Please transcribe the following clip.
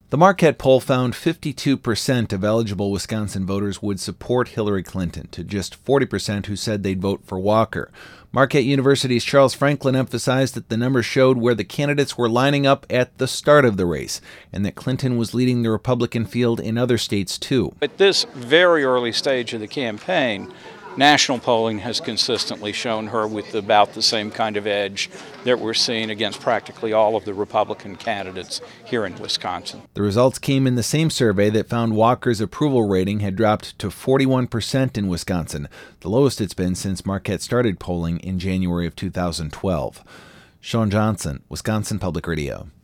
The Marquette poll found 52% of eligible Wisconsin voters would support Hillary Clinton, to just 40% who said they'd vote for Walker. Marquette University's Charles Franklin emphasized that the numbers showed where the candidates were lining up at the start of the race, and that Clinton was leading the Republican field in other states too. At this very early stage of the campaign, national polling has consistently shown her with about the same kind of edge that we're seeing against practically all of the Republican candidates here in Wisconsin. The results came in the same survey that found Walker's approval rating had dropped to 41% in Wisconsin, the lowest it's been since Marquette started polling in January of 2012. Sean Johnson, Wisconsin Public Radio.